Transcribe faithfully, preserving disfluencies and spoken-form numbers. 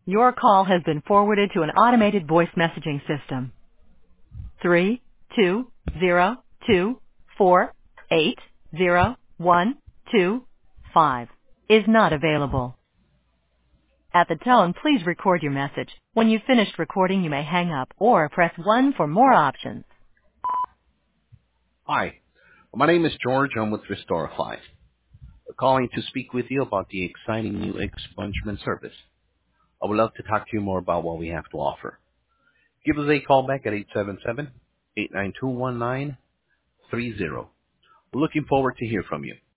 Your call has been forwarded to an automated voice messaging system. Three two zero two four eight zero one two five is not available. At the tone, please record your message. When you've finished recording, you may hang up or press one for more options. Hi, my name is George. I'm with Restorify. Calling to speak with you about the exciting new expungement service. I would love to talk to you more about what we have to offer. Give us a call back at eight seven seven, eight nine two, one nine three zero. Looking forward to hear from you.